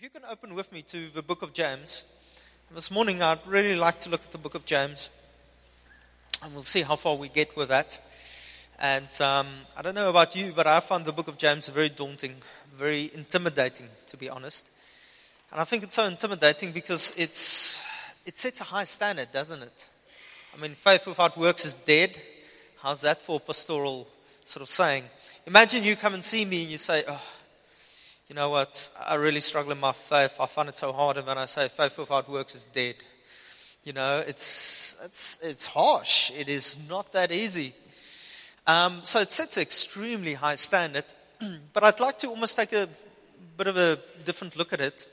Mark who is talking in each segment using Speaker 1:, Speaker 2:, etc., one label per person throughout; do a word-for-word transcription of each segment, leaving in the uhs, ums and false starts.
Speaker 1: If you can open with me to the book of James. This morning I'd really like to look at the book of James. And we'll see how far we get with that. And um, I don't know about you, but I find the book of James very daunting, very intimidating, to be honest. And I think it's so intimidating because it's it sets a high standard, doesn't it? I mean, faith without works is dead. How's that for a pastoral sort of saying? Imagine you come and see me and you say, oh, you know what, I really struggle in my faith. I find it so hard. And when I say faith without works is dead, you know, it's it's it's harsh. It is not that easy. Um, so it sets an extremely high standard. But I'd like to almost take a bit of a different look at it,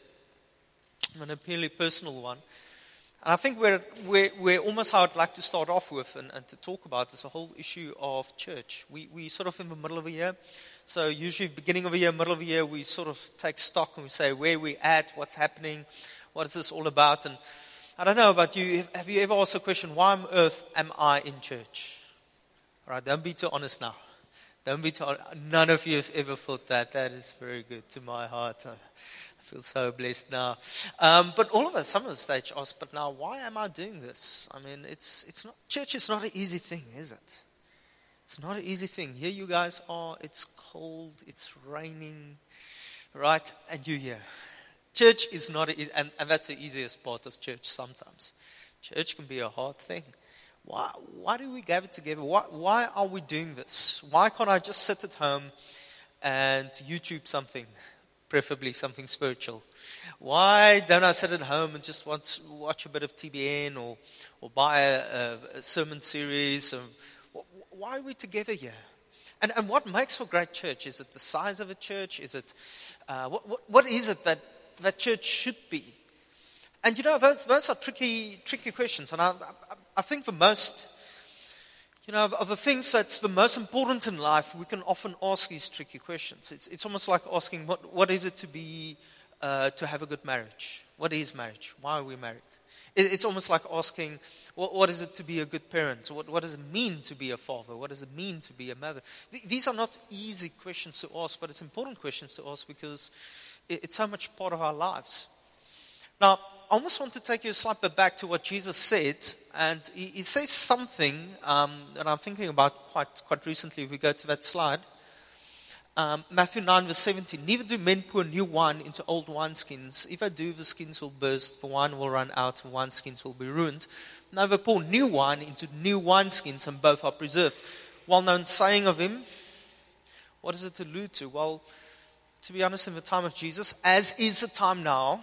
Speaker 1: an purely personal one. And I think we're, we're, we're almost how I'd like to start off with and, and to talk about is the whole issue of church. We we sort of in the middle of a year. So usually beginning of a year, middle of a year, we sort of take stock and we say where we're at, what's happening, what is this all about. And I don't know about you, have you ever asked the question, why on earth am I in church? All right, don't be too honest now. Don't be too honest. None of you have ever thought that. That is very good to my heart. I feel so blessed now. Um, but all of us, some of us stage ask, but now why am I doing this? I mean, it's it's not church is not an easy thing, is it? It's not an easy thing. Here you guys are, it's cold, it's raining, right? And you're here. Church is not, a, and, and that's the easiest part of church sometimes. Church can be a hard thing. Why, why do we gather together? Why, why are we doing this? Why can't I just sit at home and YouTube something, preferably something spiritual? Why don't I sit at home and just watch, watch a bit of T B N or, or buy a, a, a sermon series? Or, why are we together here? And, and what makes for great church? Is it the size of a church? Is it uh, what, what, what is it that, that church should be? And you know, those, those are tricky, tricky questions. And I, I, I think for most, you know, of, of the things that's the most important in life, we can often ask these tricky questions. It's, it's almost like asking, what, what is it to be, uh, to have a good marriage? What is marriage? Why are we married? It, it's almost like asking, what, what is it to be a good parent? What, what does it mean to be a father? What does it mean to be a mother? Th- these are not easy questions to ask, but it's important questions to ask because it, it's so much part of our lives. Now, I almost want to take you a slight bit back to what Jesus said, and he, he says something um, that I'm thinking about quite quite recently. If we go to that slide, um, Matthew nine verse seventeen. Neither do men pour new wine into old wineskins. If they do, the skins will burst, the wine will run out, and wineskins will be ruined. Now they pour new wine into new wineskins, and both are preserved. Well-known saying of him. What does it allude to? Well, to be honest, in the time of Jesus, as is the time now,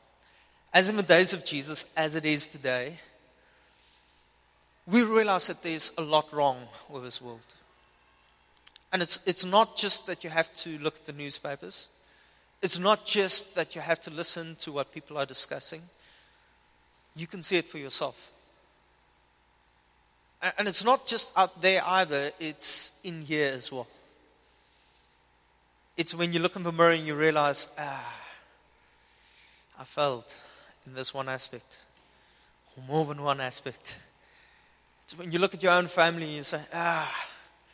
Speaker 1: as in the days of Jesus, as it is today, we realize that there's a lot wrong with this world. And it's it's not just that you have to look at the newspapers. It's not just that you have to listen to what people are discussing. You can see it for yourself. And, and it's not just out there either, it's in here as well. It's when you look in the mirror and you realize, ah, I failed in this one aspect, or more than one aspect. It's when you look at your own family and you say, ah,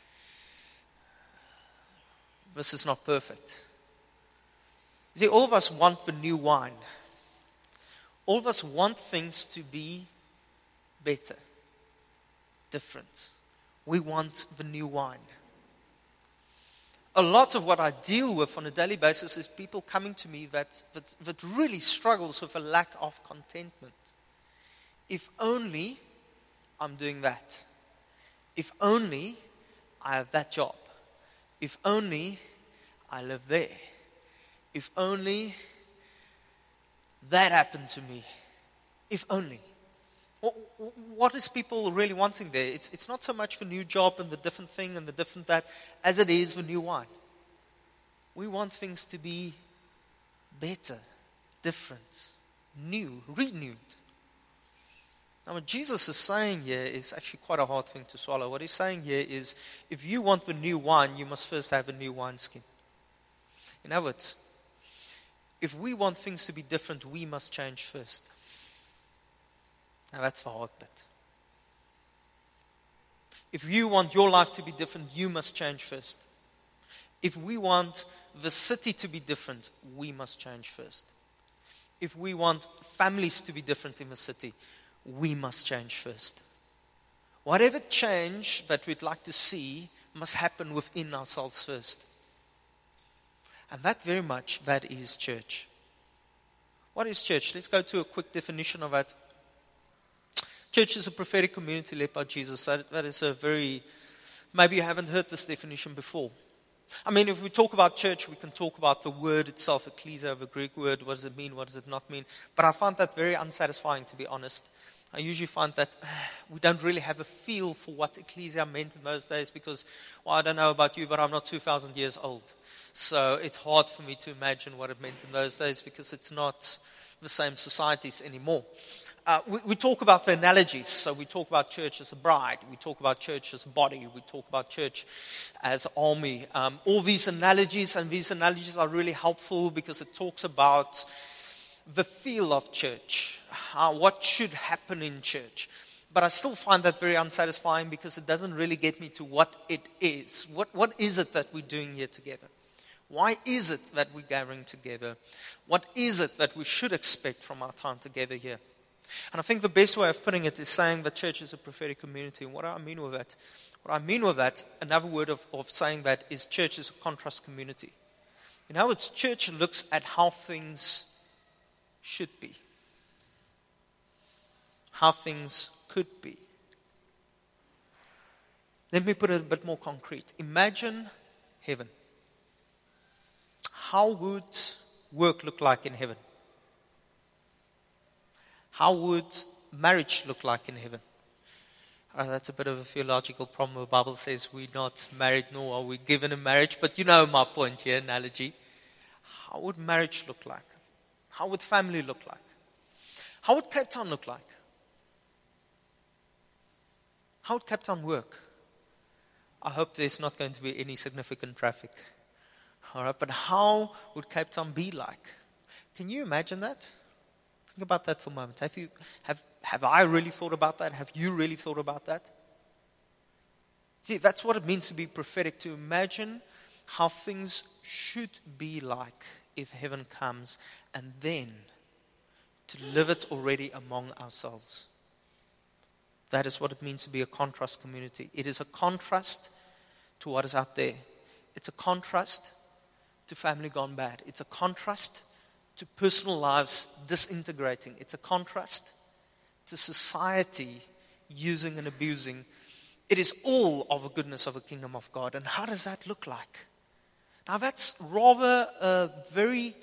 Speaker 1: this is not perfect. You see, all of us want the new wine. All of us want things to be better, different. We want the new wine. A lot of what I deal with on a daily basis is people coming to me that, that, that really struggles with a lack of contentment. If only I'm doing that. If only I have that job. If only I live there. If only that happened to me. If only. What, what is people really wanting there? It's, it's not so much the new job and the different thing and the different that as it is the new wine. We want things to be better, different, new, renewed. Now what Jesus is saying here is actually quite a hard thing to swallow. What he's saying here is, if you want the new wine, you must first have a new wineskin. In other words, if we want things to be different, we must change first. Now that's the hard bit. If you want your life to be different, you must change first. If we want the city to be different, we must change first. if we want families to be different in the city, we must change first. Whatever change that we'd like to see must happen within ourselves first. And that very much, that is church. What is church? Let's go to a quick definition of that. Church is a prophetic community led by Jesus. That, that is a very, maybe you haven't heard this definition before. I mean, if we talk about church, we can talk about the word itself, ecclesia, the Greek word. What does it mean? What does it not mean? But I find that very unsatisfying, to be honest. I usually find that uh, we don't really have a feel for what ecclesia meant in those days because, well, I don't know about you, but I'm not two thousand years old. So it's hard for me to imagine what it meant in those days because it's not the same societies anymore. Uh, we, we talk about the analogies. So we talk about church as a bride. We talk about church as a body. We talk about church as an army. Um, all these analogies, and these analogies are really helpful because it talks about the feel of church, how, what should happen in church. But I still find that very unsatisfying because it doesn't really get me to what it is. What What is it that we're doing here together? Why is it that we're gathering together? What is it that we should expect from our time together here? And I think the best way of putting it is saying that church is a prophetic community. And what do I mean with that? What I mean with that, another word of, of saying that is church is a contrast community. In other words, church looks at how things should be, how things could be. Let me put it a bit more concrete. Imagine heaven. How would work look like in heaven? How would marriage look like in heaven? Uh, that's a bit of a theological problem. The Bible says we're not married nor are we given in marriage, but you know my point here, analogy. How would marriage look like? How would family look like? How would Cape Town look like? How would Cape Town work? I hope there's not going to be any significant traffic. All right, but how would Cape Town be like? Can you imagine that? Think about that for a moment. Have you, have, have I really thought about that? Have you really thought about that? See, that's what it means to be prophetic, to imagine how things should be like if heaven comes, and then to live it already among ourselves. That is what it means to be a contrast community. It is a contrast to what is out there. It's a contrast to family gone bad. It's a contrast to personal lives disintegrating. It's a contrast to society using and abusing. It is all of the goodness of the kingdom of God. And how does that look like? Now that's rather a very,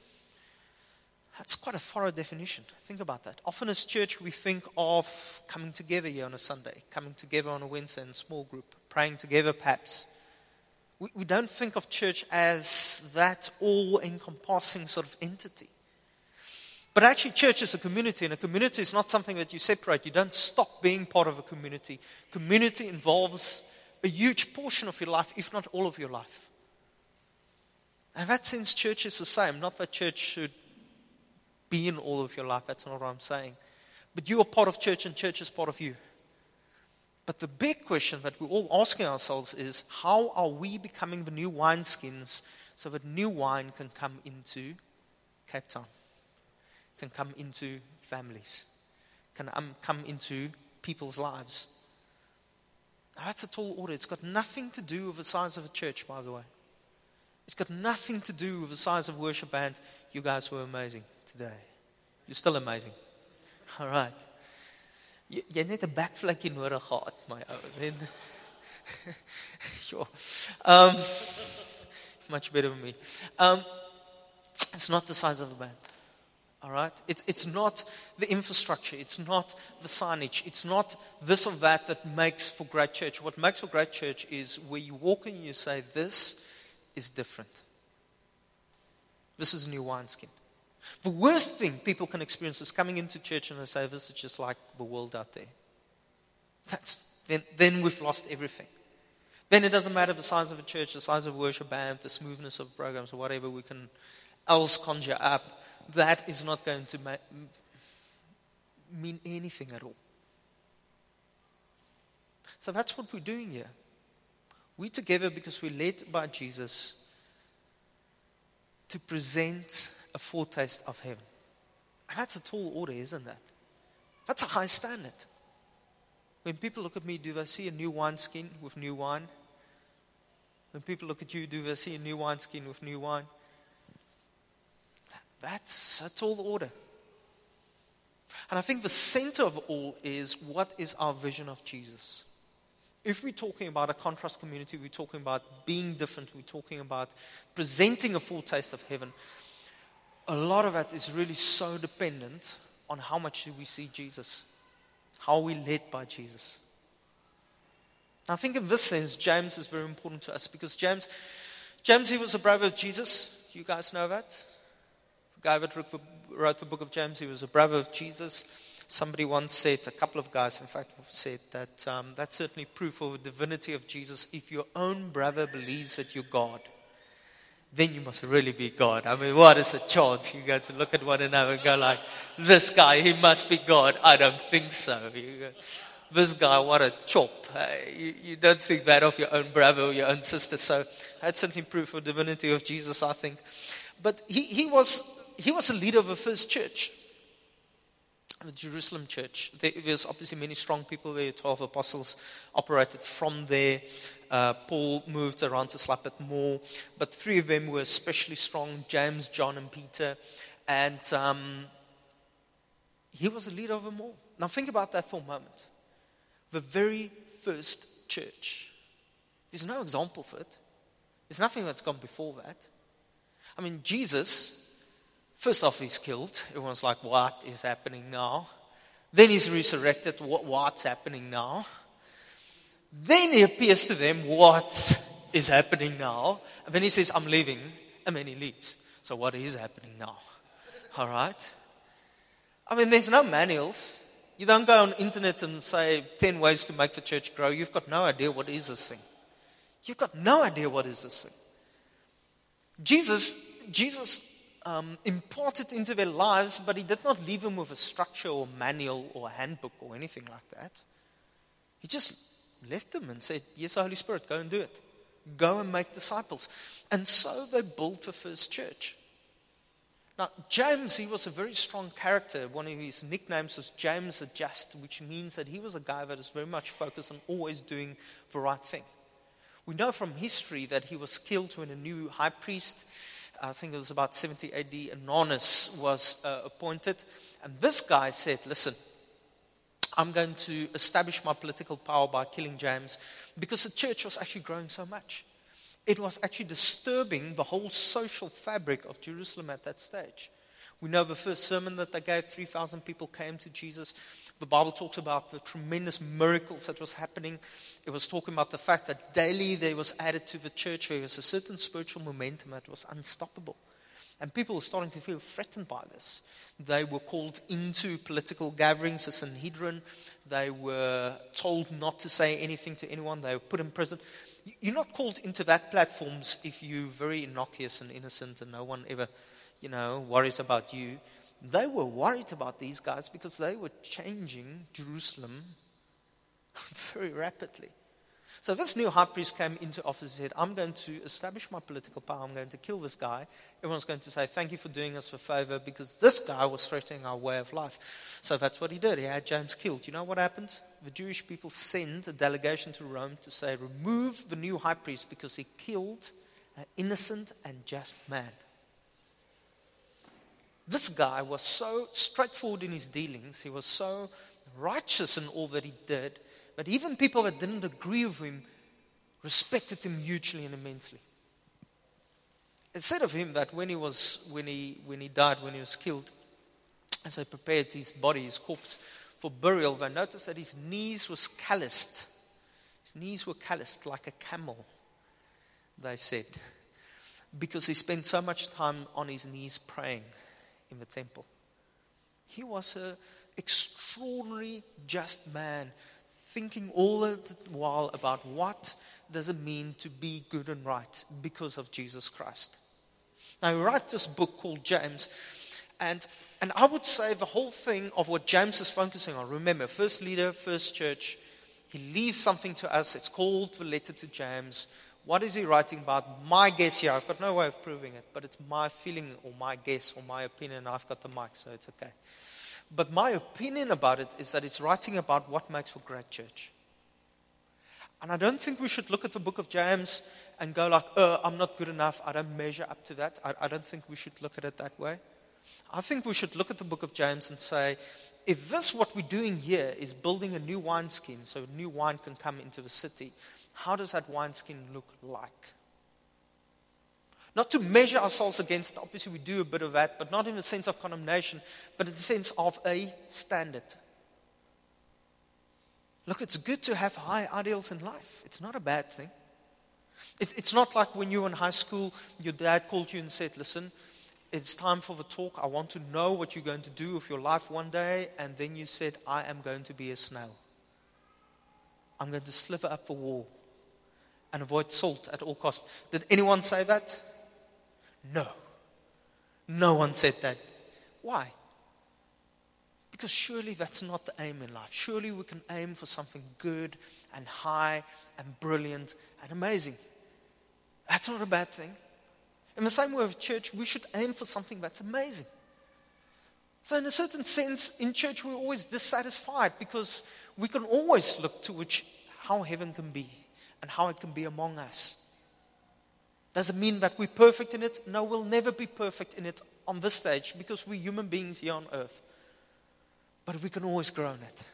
Speaker 1: that's quite a thorough definition. Think about that. Often as church we think of coming together here on a Sunday, coming together on a Wednesday in a small group, praying together perhaps. We, we don't think of church as that all-encompassing sort of entity. But actually church is a community, and a community is not something that you separate. You don't stop being part of a community. Community involves a huge portion of your life, if not all of your life. In that sense, church is the same. Not that church should be in all of your life. That's not what I'm saying. But you are part of church and church is part of you. But the big question that we're all asking ourselves is, how are we becoming the new wineskins so that new wine can come into Cape Town, can come into families, can um, come into people's lives? Now, that's a tall order. It's got nothing to do with the size of a church, by the way. It's got nothing to do with the size of worship band. You guys were amazing today. You're still amazing. All right. Jy, jy net 'n backflakkie nodig gehad, my ou. Sure. Um, much better than me. Um, it's not the size of the band. All right? It's, it's not the infrastructure. It's not the signage. It's not this or that that makes for great church. What makes for great church is where you walk in and you say, this is different. This is a new wineskin. The worst thing people can experience is coming into church and they say, this is just like the world out there. That's then, then we've lost everything. Then it doesn't matter the size of a church, the size of a worship band, the smoothness of programs, or whatever we can else conjure up. That is not going to ma- mean anything at all. So that's what we're doing here. We're together because we're led by Jesus to present a foretaste of heaven. And that's a tall order, isn't that? That's a high standard. When people look at me, do they see a new wineskin with new wine? When people look at you, do they see a new wineskin with new wine? That's a tall order. And I think the center of all is, what is our vision of Jesus? If we're talking about a contrast community, we're talking about being different, we're talking about presenting a full taste of heaven, a lot of that is really so dependent on how much do we see Jesus, how are we led by Jesus. I think in this sense, James is very important to us, because James, James, he was a brother of Jesus. You guys know that? The guy that wrote the book of James, he was a brother of Jesus. Somebody once said, a couple of guys in fact said that um, that's certainly proof of the divinity of Jesus. If your own brother believes that you're God, then you must really be God. I mean, what is the chance? You go to look at one another and go like, this guy, he must be God. I don't think so. You go, this guy, what a chop. Uh, you, you don't think that of your own brother or your own sister. So that's certainly proof of the divinity of Jesus, I think. But he, he was he was a leader of the first church, the Jerusalem church. There, there's obviously many strong people there. Twelve apostles operated from there. Uh, Paul moved around to slap it more. But three of them were especially strong, James, John, and Peter. And um, he was a leader of them all. Now think about that for a moment. The very first church. There's no example for it. There's nothing that's gone before that. I mean, Jesus, first off, he's killed. Everyone's like, what is happening now? Then he's resurrected. What, what's happening now? Then he appears to them. What is happening now? And then he says, I'm leaving. And then he leaves. So what is happening now? All right? I mean, there's no manuals. You don't go on internet and say ten ways to make the church grow. You've got no idea what is this thing. You've got no idea what is this thing. Jesus, Jesus um, imparted into their lives, but he did not leave them with a structure or manual or a handbook or anything like that. He just left them and said, yes, Holy Spirit, go and do it. Go and make disciples. And so they built the first church. Now, James, he was a very strong character. One of his nicknames was James the Just, which means that he was a guy that was very much focused on always doing the right thing. We know from history that he was killed when a new high priest, I think it was about seventy A D, Ananus was uh, appointed. And this guy said, listen, I'm going to establish my political power by killing James, because the church was actually growing so much. It was actually disturbing the whole social fabric of Jerusalem at that stage. We know the first sermon that they gave, three thousand people came to Jesus. The Bible talks about the tremendous miracles that was happening. It was talking about the fact that daily there was added to the church. There was a certain spiritual momentum that was unstoppable. And people were starting to feel threatened by this. They were called into political gatherings, a Sanhedrin. They were told not to say anything to anyone. They were put in prison. You're not called into that platforms if you're very innocuous and innocent and no one ever, you know, worries about you. They were worried about these guys because they were changing Jerusalem very rapidly. So this new high priest came into office and said, I'm going to establish my political power. I'm going to kill this guy. Everyone's going to say, thank you for doing us a favor, because this guy was threatening our way of life. So that's what he did. He had James killed. You know what happened? The Jewish people sent a delegation to Rome to say, remove the new high priest because he killed an innocent and just man. This guy was so straightforward in his dealings. He was so righteous in all that he did. But even people that didn't agree with him respected him hugely and immensely. It said of him that when he was when he when he died, when he was killed, as they prepared his body, his corpse, for burial, they noticed that his knees was calloused. His knees were calloused like a camel, they said, because he spent so much time on his knees praying in the temple. He was an extraordinary, just man, thinking all the while about what does it mean to be good and right because of Jesus Christ. Now, we write this book called James, and and I would say the whole thing of what James is focusing on, remember, first leader, first church, he leaves something to us. It's called the letter to James. What is he writing about? My guess here, I've got no way of proving it, but it's my feeling or my guess or my opinion. I've got the mic, so it's okay. But my opinion about it is that it's writing about what makes for great church. And I don't think we should look at the book of James and go like, oh, I'm not good enough. I don't measure up to that. I, I don't think we should look at it that way. I think we should look at the book of James and say, if this, what we're doing here, is building a new wineskin so new wine can come into the city, how does that wineskin look like? Not to measure ourselves against it. Obviously, we do a bit of that, but not in the sense of condemnation, but in the sense of a standard. Look, it's good to have high ideals in life. It's not a bad thing. It's, it's not like when you were in high school, your dad called you and said, listen, it's time for the talk. I want to know what you're going to do with your life one day. And then you said, I am going to be a snail. I'm going to sliver up the wall and avoid salt at all costs. Did anyone say that? No. No one said that. Why? Because surely that's not the aim in life. Surely we can aim for something good and high and brilliant and amazing. That's not a bad thing. In the same way with church, we should aim for something that's amazing. So in a certain sense, in church we're always dissatisfied because we can always look to which how heaven can be and how it can be among us. Does it mean that we're perfect in it? No, we'll never be perfect in it on this stage because we're human beings here on earth. But we can always grow in it.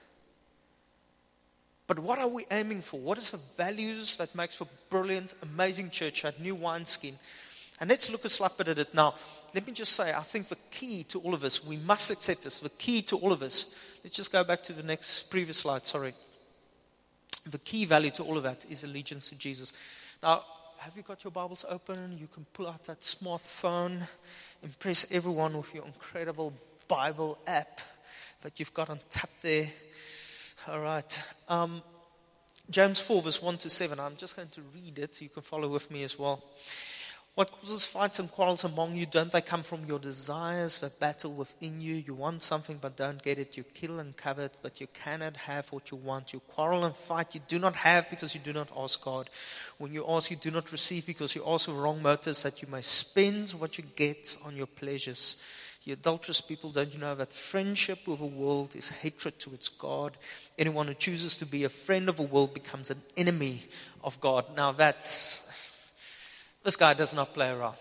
Speaker 1: But what are we aiming for? What is the values that makes for brilliant, amazing church, that new wineskin? And let's look a slap at it now. Let me just say, I think the key to all of us, we must accept this, the key to all of us, let's just go back to the next previous slide, sorry. The key value to all of that is allegiance to Jesus. Now, have you got your Bibles open? You can pull out that smartphone, impress everyone with your incredible Bible app that you've got on tap there. All right. Um, James four, verse one to seven. I'm just going to read it so you can follow with me as well. What causes fights and quarrels among you? Don't they come from your desires that battle within you? You want something but don't get it. You kill and covet, but you cannot have what you want. You quarrel and fight. You do not have because you do not ask God. When you ask, you do not receive because you ask with wrong motives, that you may spend what you get on your pleasures. You adulterous people, don't you know that friendship with the world is hatred towards God? Anyone who chooses to be a friend of the world becomes an enemy of God. Now that's... This guy does not play around.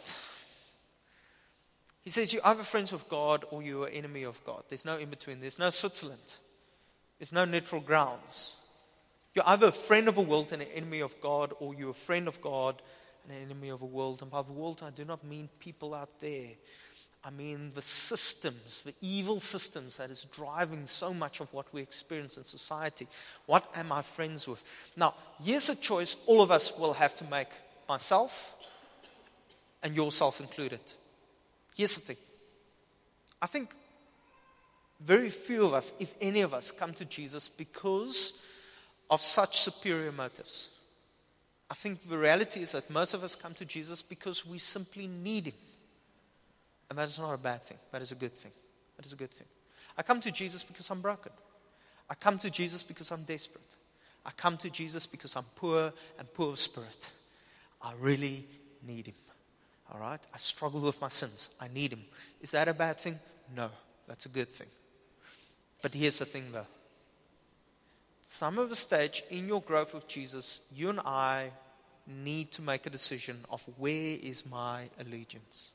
Speaker 1: He says you're either friends with God or you're an enemy of God. There's no in between. There's no Switzerland. There's no neutral grounds. You're either a friend of the world and an enemy of God, or you're a friend of God and an enemy of the world. And by the world, I do not mean people out there. I mean the systems, the evil systems that is driving so much of what we experience in society. What am I friends with? Now, here's a choice all of us will have to make, myself and yourself included. Here's the thing. I think very few of us, if any of us, come to Jesus because of such superior motives. I think the reality is that most of us come to Jesus because we simply need Him. And that is not a bad thing. That is a good thing. That is a good thing. I come to Jesus because I'm broken. I come to Jesus because I'm desperate. I come to Jesus because I'm poor and poor of spirit. I really need Him. All right? I struggle with my sins. I need Him. Is that a bad thing? No. That's a good thing. But here's the thing though. Some of the stage in your growth with Jesus, you and I need to make a decision of where is my allegiance.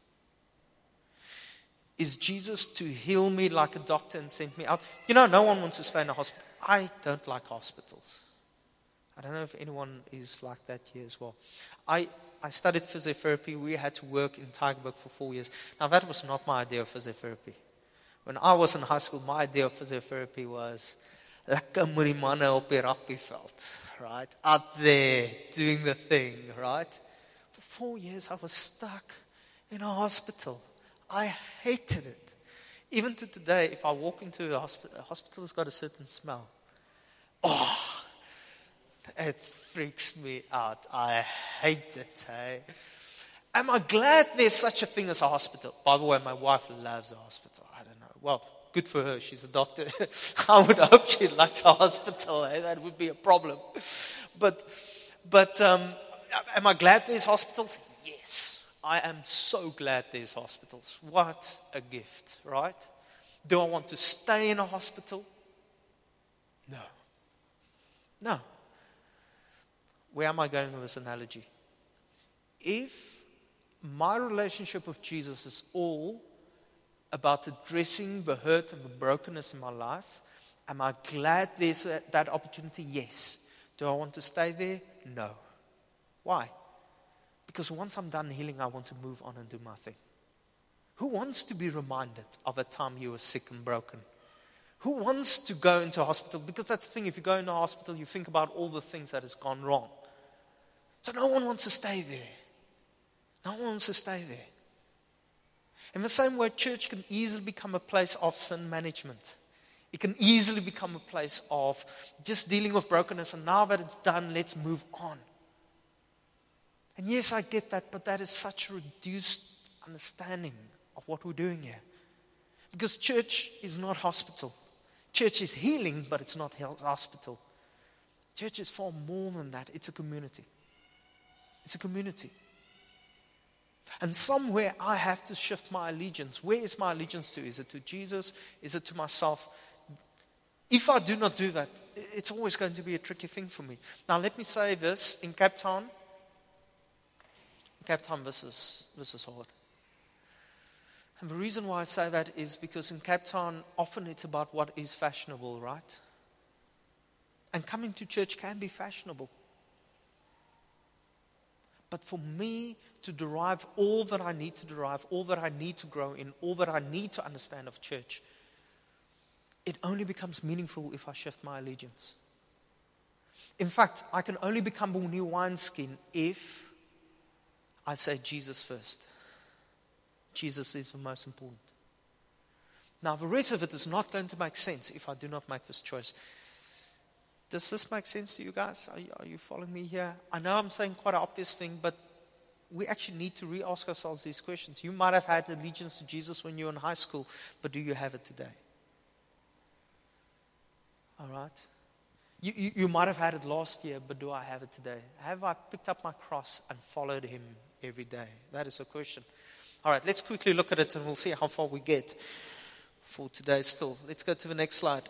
Speaker 1: Is Jesus to heal me like a doctor and send me out? You know, no one wants to stay in a hospital. I don't like hospitals. I don't know if anyone is like that here as well. I, I studied physiotherapy. We had to work in Tygerberg for four years. Now, that was not my idea of physiotherapy. When I was in high school, my idea of physiotherapy was lekker met die manne op die rugbyveld, right? Out there, doing the thing, right? For four years, I was stuck in a hospital. I hated it. Even to today, if I walk into a hospital, a hospital has got a certain smell. Oh, it freaks me out. I hate it, hey? Am I glad there's such a thing as a hospital? By the way, my wife loves a hospital. I don't know. Well, good for her. She's a doctor. I would hope she likes a hospital. Hey? That would be a problem. But, but um, am I glad there's hospitals? Yes. I am so glad there's hospitals. What a gift, right? Do I want to stay in a hospital? No. No. Where am I going with this analogy? If my relationship with Jesus is all about addressing the hurt and the brokenness in my life, am I glad there's a, that opportunity? Yes. Do I want to stay there? No. Why? Because once I'm done healing, I want to move on and do my thing. Who wants to be reminded of a time you were sick and broken? Who wants to go into a hospital? Because that's the thing, if you go into a hospital, you think about all the things that has gone wrong. So no one wants to stay there. No one wants to stay there. In the same way, church can easily become a place of sin management. It can easily become a place of just dealing with brokenness, and now that it's done, let's move on. And yes, I get that, but that is such a reduced understanding of what we're doing here. Because church is not hospital. Church is healing, but it's not hospital. Church is far more than that. It's a community. It's a community. And somewhere I have to shift my allegiance. Where is my allegiance to? Is it to Jesus? Is it to myself? If I do not do that, it's always going to be a tricky thing for me. Now let me say this. In Cape Town, in Cape Town this is, this is hard. And the reason why I say that is because in Cape Town, often it's about what is fashionable, right? And coming to church can be fashionable. But for me to derive all that I need to derive, all that I need to grow in, all that I need to understand of church, it only becomes meaningful if I shift my allegiance. In fact, I can only become a new wineskin if I say Jesus first. Jesus is the most important. Now, the rest of it is not going to make sense if I do not make this choice. Does this make sense to you guys? Are you, are you following me here? I know I'm saying quite an obvious thing, but we actually need to re-ask ourselves these questions. You might have had allegiance to Jesus when you were in high school, but do you have it today? All right? You, you, you might have had it last year, but do I have it today? Have I picked up my cross and followed him every day? That is a question. All right, let's quickly look at it and we'll see how far we get for today still. Let's go to the next slide.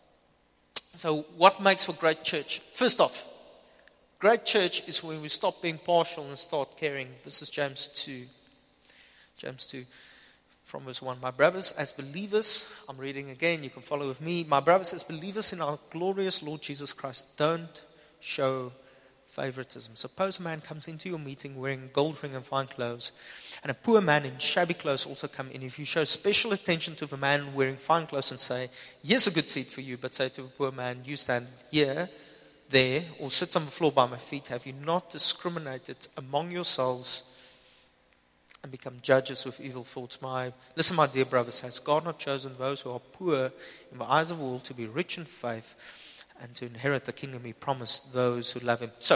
Speaker 1: So what makes for great church? First off, great church is when we stop being partial and start caring. This is James two. James two from verse one. My brothers, as believers, I'm reading again, you can follow with me. My brothers, as believers in our glorious Lord Jesus Christ, don't show favoritism. Suppose a man comes into your meeting wearing gold ring and fine clothes, and a poor man in shabby clothes also come in. If you show special attention to the man wearing fine clothes and say, here's a good seat for you, but say to the poor man, you stand here, there, or sit on the floor by my feet, have you not discriminated among yourselves and become judges with evil thoughts? My, listen, my dear brothers, has God not chosen those who are poor in the eyes of all to be rich in faith and to inherit the kingdom he promised those who love him? So,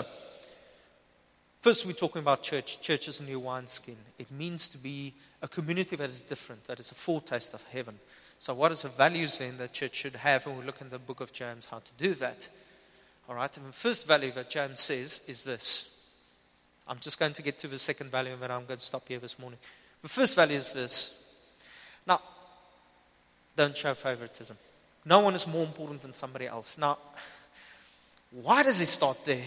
Speaker 1: first we're talking about church. Church is a new wineskin. It means to be a community that is different, that is a foretaste of heaven. So what is the values then that church should have? And we look in the book of James how to do that. All right, and the first value that James says is this. I'm just going to get to the second value and then I'm going to stop here this morning. The first value is this. Now, don't show favoritism. No one is more important than somebody else. Now, why does he start there?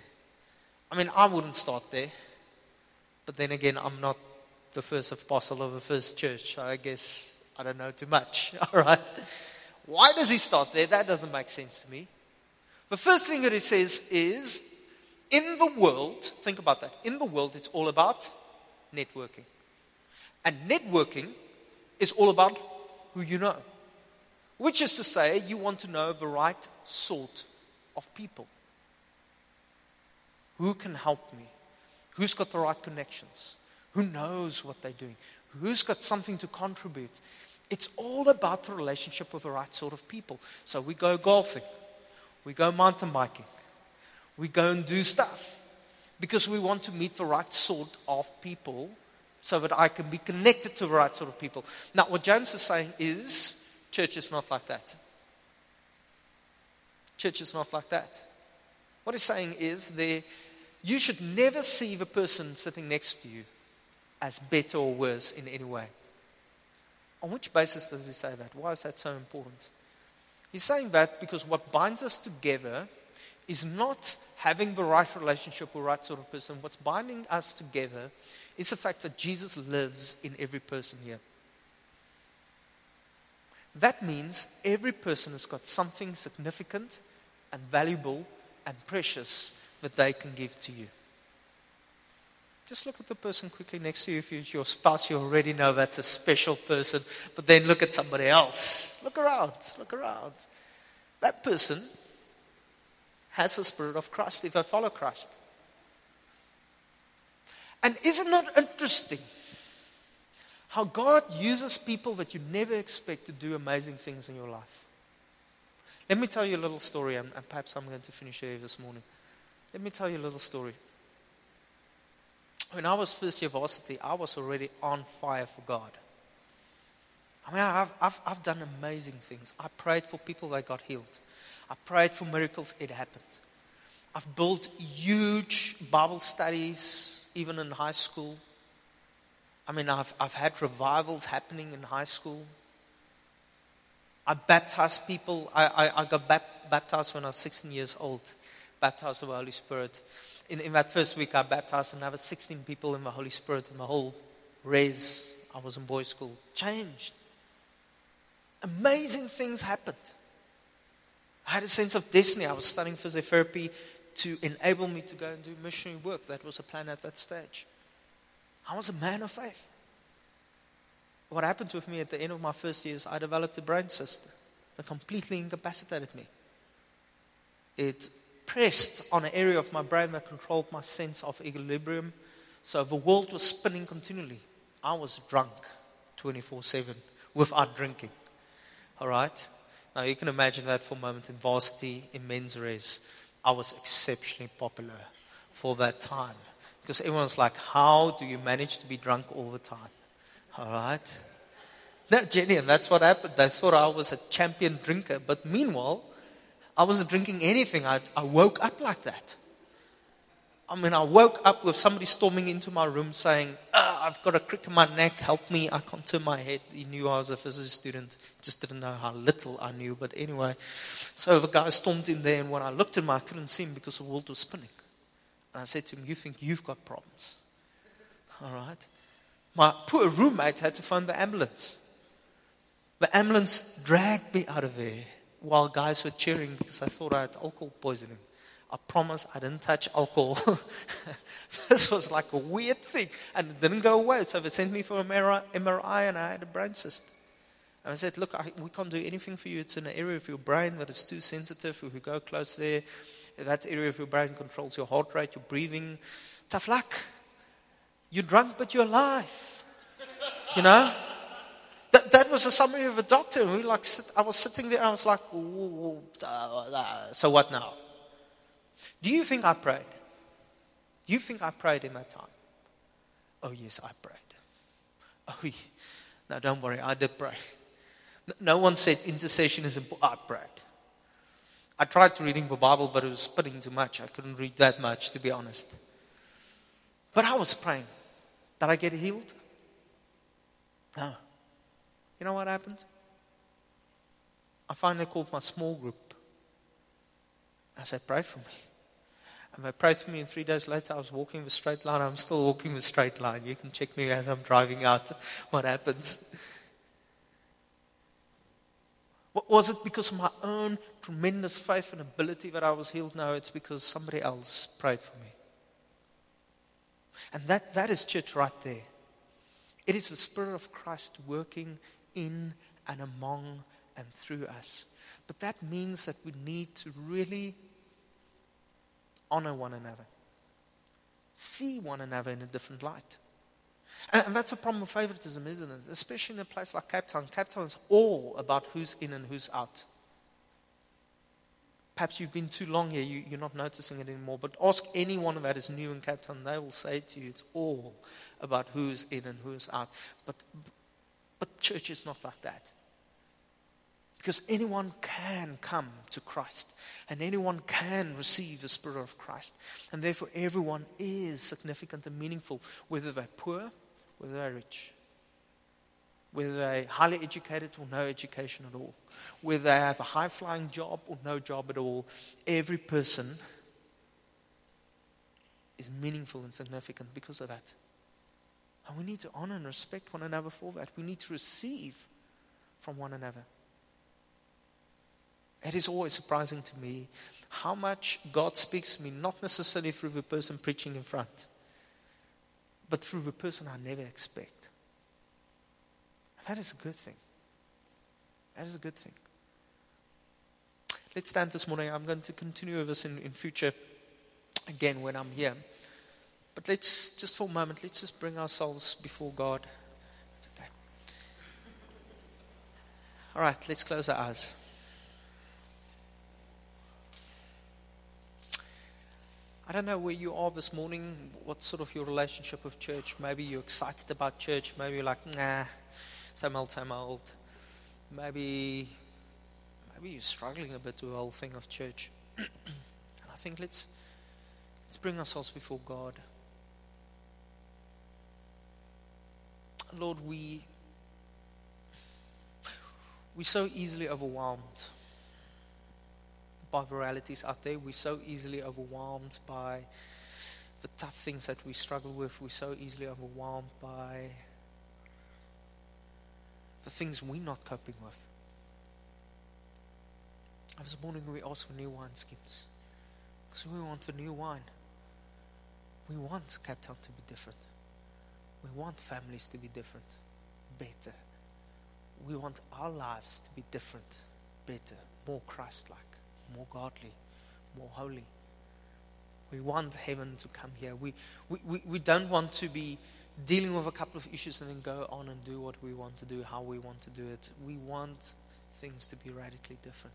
Speaker 1: I mean, I wouldn't start there. But then again, I'm not the first apostle of the first church. So I guess I don't know too much. All right. Why does he start there? That doesn't make sense to me. The first thing that he says is, in the world, think about that. In the world, it's all about networking. And networking is all about who you know. Which is to say, you want to know the right sort of people. Who can help me? Who's got the right connections? Who knows what they're doing? Who's got something to contribute? It's all about the relationship with the right sort of people. So we go golfing. We go mountain biking. We go and do stuff. Because we want to meet the right sort of people so that I can be connected to the right sort of people. Now, what James is saying is, church is not like that. Church is not like that. What he's saying is there, You should never see the person sitting next to you as better or worse in any way. On which basis does he say that? Why is that so important? He's saying that because what binds us together is not having the right relationship or right sort of person. What's binding us together is the fact that Jesus lives in every person here. That means every person has got something significant and valuable and precious that they can give to you. Just look at the person quickly next to you. If it's your spouse, you already know that's a special person. But then look at somebody else. Look around. Look around. That person has the Spirit of Christ if they follow Christ. And is it not interesting how God uses people that you never expect to do amazing things in your life? Let me tell you a little story, and, and perhaps I'm going to finish here this morning. Let me tell you a little story. When I was first year varsity, I was already on fire for God. I mean, I've, I've, I've done amazing things. I prayed for people that got healed. I prayed for miracles, it happened. I've built huge Bible studies, even in high school. I mean, I've, I've had revivals happening in high school. I baptized people. I, I, I got bap- baptized when I was sixteen years old. Baptized with the Holy Spirit. In, in that first week, I baptized another sixteen people in the Holy Spirit. And the whole res, I was in boys' school, changed. Amazing things happened. I had a sense of destiny. I was studying physiotherapy to enable me to go and do missionary work. That was a plan at that stage. I was a man of faith. What happened with me at the end of my first years, I developed a brain cyst that completely incapacitated me. It pressed on an area of my brain that controlled my sense of equilibrium. So the world was spinning continually. I was drunk twenty-four seven without drinking. All right? Now you can imagine that for a moment in varsity, in men's res. I was exceptionally popular for that time. Because everyone's like, how do you manage to be drunk all the time? All right? No, genuine, that's what happened. They thought I was a champion drinker. But meanwhile, I wasn't drinking anything. I, I woke up like that. I mean, I woke up with somebody storming into my room saying, oh, I've got a crick in my neck, help me, I can't turn my head. He knew I was a physics student, just didn't know how little I knew. But anyway, so the guy stormed in there, and when I looked at him, I couldn't see him because the world was spinning. And I said to him, you think you've got problems? All right. My poor roommate had to phone the ambulance. The ambulance dragged me out of there while guys were cheering because I thought I had alcohol poisoning. I promise I didn't touch alcohol. This was like a weird thing. And it didn't go away. So they sent me for an M R I and I had a brain cyst. And I said, look, I, we can't do anything for you. It's in an area of your brain that is too sensitive. If we go close there, that area of your brain controls your heart rate, your breathing. Tough luck. You're drunk, but you're alive. You know? That, that was a summary of a doctor. And we like, sit, I was sitting there, I was like, ooh, uh, uh, so what now? Do you think I prayed? Do you think I prayed in that time? Oh, yes, I prayed. Oh, yeah. No, don't worry, I did pray. No one said intercession is important. I prayed. I tried to reading the Bible, but it was spitting too much. I couldn't read that much, to be honest. But I was praying. Did I get healed? No. You know what happened? I finally called my small group. I said, pray for me. And they prayed for me, and three days later I was walking the straight line. I'm still walking the straight line. You can check me as I'm driving out what happens. Was it because of my own tremendous faith and ability that I was healed? No, it's because somebody else prayed for me. And that, that is church right there. It is the Spirit of Christ working in and among and through us. But that means that we need to really honor one another. See one another in a different light. And, and that's a problem of favoritism, isn't it? Especially in a place like Cape Town. Cape Town is all about who's in and who's out. Perhaps you've been too long here, you, you're not noticing it anymore. But ask anyone that is new in Cape Town, they will say to you, it's all about who's in and who's out. But, but church is not like that. Because anyone can come to Christ, and anyone can receive the Spirit of Christ. And therefore everyone is significant and meaningful, whether they're poor, whether they're rich, whether they're highly educated or no education at all, whether they have a high-flying job or no job at all. Every person is meaningful and significant because of that. And we need to honor and respect one another for that. We need to receive from one another. It is always surprising to me how much God speaks to me, not necessarily through the person preaching in front, but through the person I never expect. That is a good thing. That is a good thing. Let's stand this morning. I'm going to continue with this in, in future again when I'm here. But let's, just for a moment, let's just bring ourselves before God. It's okay. All right, let's close our eyes. I don't know where you are this morning, what sort of your relationship with church. Maybe you're excited about church. Maybe you're like, nah, same old, same old. Maybe, maybe you're struggling a bit with the whole thing of church. And I think let's, let's bring ourselves before God. Lord, we, we're so easily overwhelmed by the realities out there. We're so easily overwhelmed by the tough things that we struggle with. We're so easily overwhelmed by the things we're not coping with. This morning we ask for new wineskins because we want the new wine. We want Cape Town to be different. We want families to be different, better. We want our lives to be different, better, more Christ-like, more godly, more holy. We want heaven to come here. We, we, we, we don't want to be dealing with a couple of issues and then go on and do what we want to do, how we want to do it. We want things to be radically different.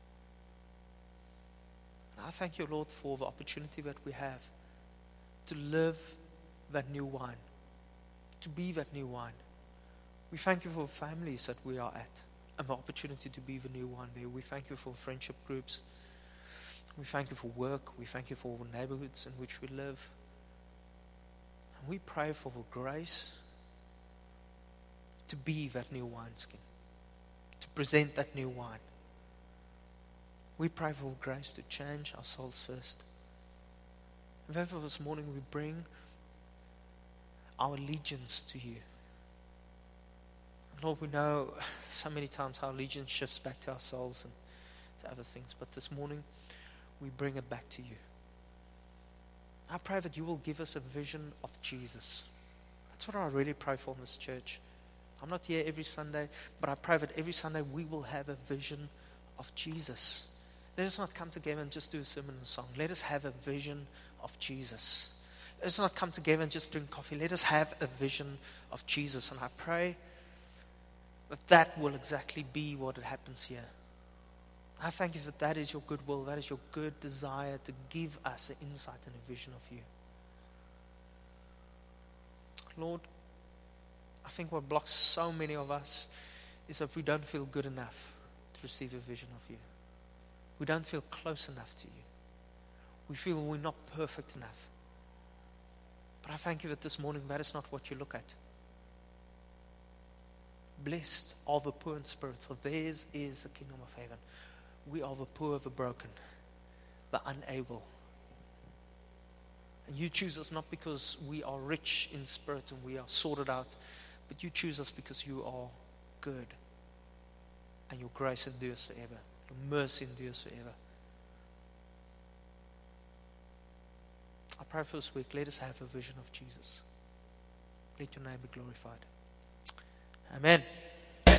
Speaker 1: And I thank you, Lord, for the opportunity that we have to live that new wine, to be that new wine. We thank you for the families that we are at and the opportunity to be the new wine there. We thank you for friendship groups. We thank you for work. We thank you for the neighborhoods in which we live. And we pray for the grace to be that new wineskin, to present that new wine. We pray for grace to change ourselves first. And therefore this morning we bring our allegiance to you. And Lord, we know so many times our allegiance shifts back to ourselves and to other things. But this morning we bring it back to you. I pray that you will give us a vision of Jesus. That's what I really pray for in this church. I'm not here every Sunday, but I pray that every Sunday we will have a vision of Jesus. Let us not come together and just do a sermon and song. Let us have a vision of Jesus. Let us not come together and just drink coffee. Let us have a vision of Jesus. And I pray that that will exactly be what happens here. I thank you that that is your good will. That is your good desire to give us an insight and a vision of you. Lord, I think what blocks so many of us is that we don't feel good enough to receive a vision of you. We don't feel close enough to you. We feel we're not perfect enough. But I thank you that this morning that is not what you look at. Blessed are the poor in spirit, for theirs is the kingdom of heaven. We are the poor, the broken, the unable. And you choose us not because we are rich in spirit and we are sorted out, but you choose us because you are good. And your grace endures forever. Your mercy endures forever. I pray for this week, let us have a vision of Jesus. Let your name be glorified. Amen.